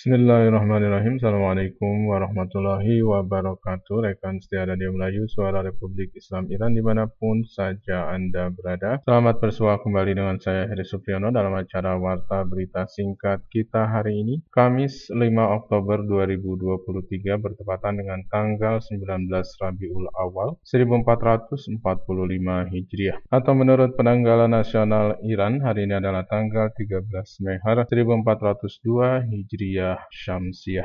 Bismillahirrahmanirrahim. Assalamualaikum warahmatullahi wabarakatuh. Rekan setia Radio Melayu, Suara Republik Islam Iran dimanapun saja Anda berada. Selamat bersua kembali dengan saya Heri Supriyono dalam acara Warta Berita Singkat kita hari ini, Kamis 5 Oktober 2023 bertepatan dengan tanggal 19 Rabiul Awal 1445 Hijriah. Atau menurut penanggalan nasional Iran, hari ini adalah tanggal 13 Mehar 1402 Hijriah Syamsiah.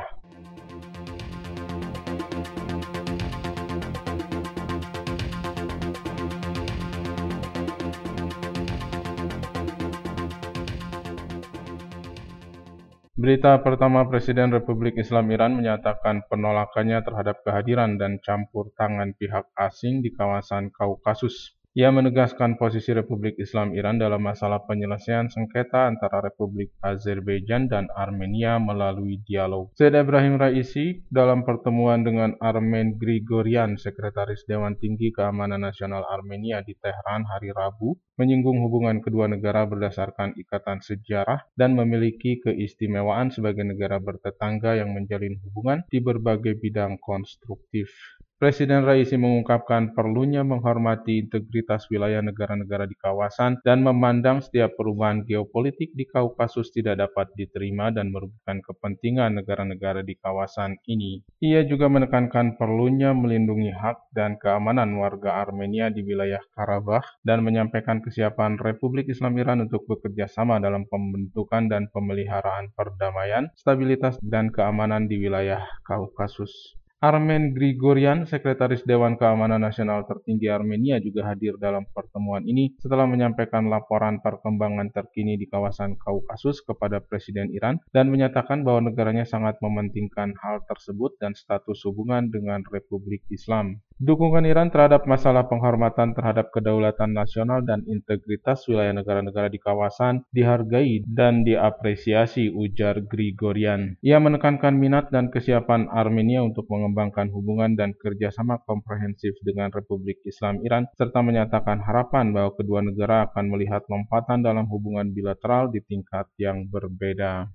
Berita pertama, Presiden Republik Islam Iran menyatakan penolakannya terhadap kehadiran dan campur tangan pihak asing di kawasan Kaukasus. Ia menegaskan posisi Republik Islam Iran dalam masalah penyelesaian sengketa antara Republik Azerbaijan dan Armenia melalui dialog. Said Ebrahim Raisi dalam pertemuan dengan Armen Grigoryan, Sekretaris Dewan Tinggi Keamanan Nasional Armenia di Tehran hari Rabu, menyinggung hubungan kedua negara berdasarkan ikatan sejarah dan memiliki keistimewaan sebagai negara bertetangga yang menjalin hubungan di berbagai bidang konstruktif. Presiden Raisi mengungkapkan perlunya menghormati integritas wilayah negara-negara di kawasan dan memandang setiap perubahan geopolitik di Kaukasus tidak dapat diterima dan merugikan kepentingan negara-negara di kawasan ini. Ia juga menekankan perlunya melindungi hak dan keamanan warga Armenia di wilayah Karabakh dan menyampaikan kesiapan Republik Islam Iran untuk bekerja sama dalam pembentukan dan pemeliharaan perdamaian, stabilitas, dan keamanan di wilayah Kaukasus. Armen Grigoryan, Sekretaris Dewan Keamanan Nasional tertinggi Armenia, juga hadir dalam pertemuan ini setelah menyampaikan laporan perkembangan terkini di kawasan Kaukasus kepada Presiden Iran dan menyatakan bahwa negaranya sangat mementingkan hal tersebut dan status hubungan dengan Republik Islam. Dukungan Iran terhadap masalah penghormatan terhadap kedaulatan nasional dan integritas wilayah negara-negara di kawasan dihargai dan diapresiasi, ujar Grigoryan. Ia menekankan minat dan kesiapan Armenia untuk mengembangkan hubungan dan kerjasama komprehensif dengan Republik Islam Iran, serta menyatakan harapan bahwa kedua negara akan melihat lompatan dalam hubungan bilateral di tingkat yang berbeda.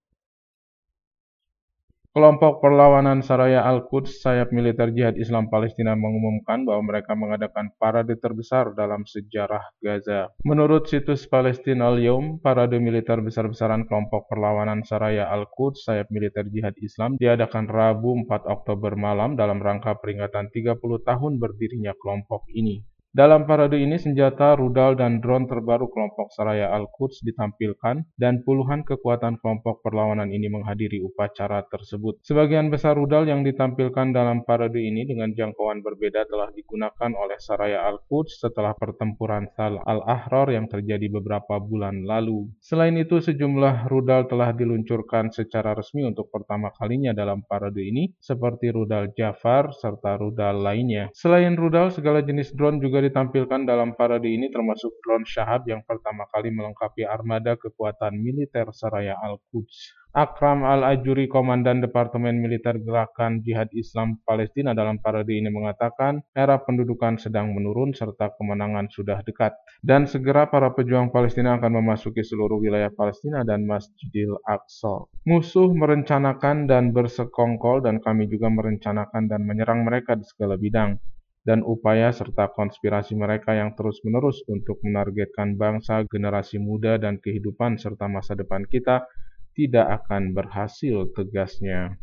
Kelompok Perlawanan Saraya Al-Quds, sayap militer Jihad Islam Palestina, mengumumkan bahwa mereka mengadakan parade terbesar dalam sejarah Gaza. Menurut situs Palestine Al-Yawm, parade militer besar-besaran kelompok Perlawanan Saraya Al-Quds, sayap militer Jihad Islam, diadakan Rabu 4 Oktober malam dalam rangka peringatan 30 tahun berdirinya kelompok ini. Dalam parade ini, senjata, rudal, dan drone terbaru kelompok Saraya Al-Quds ditampilkan dan puluhan kekuatan kelompok perlawanan ini menghadiri upacara tersebut. Sebagian besar rudal yang ditampilkan dalam parade ini dengan jangkauan berbeda telah digunakan oleh Saraya Al-Quds setelah pertempuran Thal al-Ahrar yang terjadi beberapa bulan lalu. Selain itu, sejumlah rudal telah diluncurkan secara resmi untuk pertama kalinya dalam parade ini, seperti rudal Jafar serta rudal lainnya. Selain rudal, segala jenis drone juga ditampilkan dalam parade ini, termasuk drone Shahab yang pertama kali melengkapi armada kekuatan militer Saraya Al-Quds. Akram Al-Ajuri, Komandan Departemen Militer Gerakan Jihad Islam Palestina, dalam parade ini mengatakan era pendudukan sedang menurun serta kemenangan sudah dekat, dan segera para pejuang Palestina akan memasuki seluruh wilayah Palestina dan Masjidil Aqsa. Musuh merencanakan dan bersekongkol, dan kami juga merencanakan dan menyerang mereka di segala bidang, dan upaya serta konspirasi mereka yang terus-menerus untuk menargetkan bangsa, generasi muda, dan kehidupan serta masa depan kita tidak akan berhasil, tegasnya.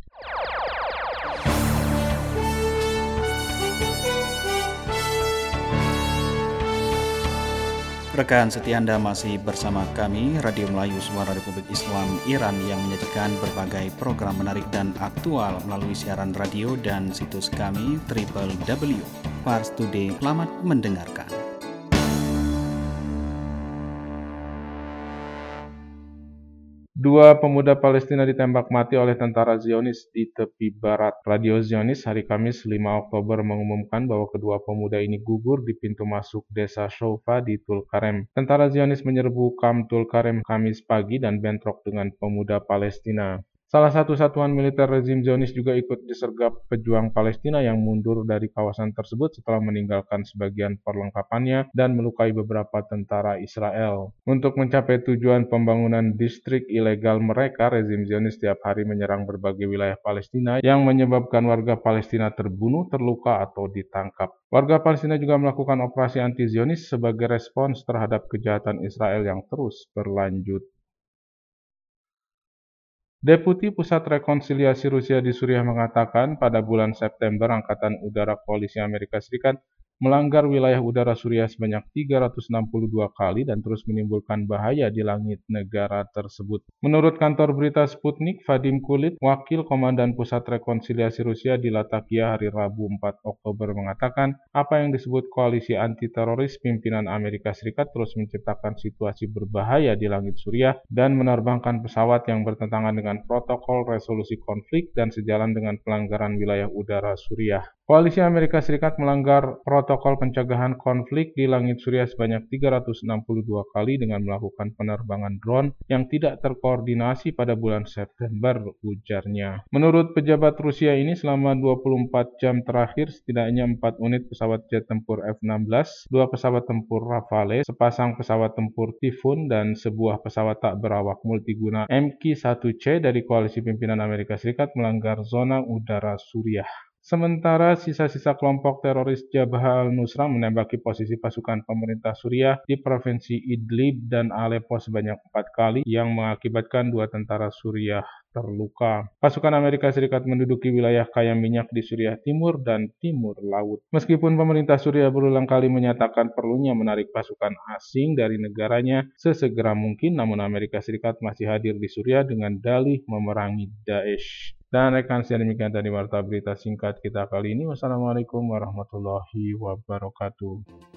Rekan setia Anda masih bersama kami, Radio Melayu Suara Republik Islam Iran, yang menyajikan berbagai program menarik dan aktual melalui siaran radio dan situs kami www.parstoday. Selamat mendengarkan. Dua pemuda Palestina ditembak mati oleh tentara Zionis di tepi barat. Radio Zionis hari Kamis 5 Oktober mengumumkan bahwa kedua pemuda ini gugur di pintu masuk desa Shoufa di Tulkarem. Tentara Zionis menyerbu kamp Tulkarem Kamis pagi dan bentrok dengan pemuda Palestina. Salah satu satuan militer rezim Zionis juga ikut disergap pejuang Palestina yang mundur dari kawasan tersebut setelah meninggalkan sebagian perlengkapannya dan melukai beberapa tentara Israel. Untuk mencapai tujuan pembangunan distrik ilegal mereka, rezim Zionis setiap hari menyerang berbagai wilayah Palestina yang menyebabkan warga Palestina terbunuh, terluka, atau ditangkap. Warga Palestina juga melakukan operasi anti-Zionis sebagai respons terhadap kejahatan Israel yang terus berlanjut. Deputi Pusat Rekonsiliasi Rusia di Suriah mengatakan pada bulan September Angkatan Udara Koalisi Amerika Serikat melanggar wilayah udara Suriah sebanyak 362 kali dan terus menimbulkan bahaya di langit negara tersebut. Menurut kantor berita Sputnik, Vadim Kulit, wakil Komandan Pusat Rekonsiliasi Rusia di Latakia hari Rabu 4 Oktober mengatakan, apa yang disebut koalisi anti-teroris pimpinan Amerika Serikat terus menciptakan situasi berbahaya di langit Suriah dan menerbangkan pesawat yang bertentangan dengan protokol resolusi konflik dan sejalan dengan pelanggaran wilayah udara Suriah. Koalisi Amerika Serikat melanggar protokol pencegahan konflik di langit Suriah sebanyak 362 kali dengan melakukan penerbangan drone yang tidak terkoordinasi pada bulan September, ujarnya. Menurut pejabat Rusia ini, selama 24 jam terakhir, setidaknya 4 unit pesawat jet tempur F-16, 2 pesawat tempur Rafale, sepasang pesawat tempur Typhoon, dan sebuah pesawat tak berawak multiguna MQ-1C dari koalisi pimpinan Amerika Serikat melanggar zona udara Suriah. Sementara sisa-sisa kelompok teroris Jabhah al-Nusra menembaki posisi pasukan pemerintah Suriah di provinsi Idlib dan Aleppo sebanyak 4 kali yang mengakibatkan 2 tentara Suriah terluka. Pasukan Amerika Serikat menduduki wilayah kaya minyak di Suriah Timur dan Timur Laut. Meskipun pemerintah Suriah berulang kali menyatakan perlunya menarik pasukan asing dari negaranya sesegera mungkin, namun Amerika Serikat masih hadir di Suriah dengan dalih memerangi Daesh. Dan rekan saya, demikian tadi warta berita singkat kita kali ini. Wassalamualaikum warahmatullahi wabarakatuh.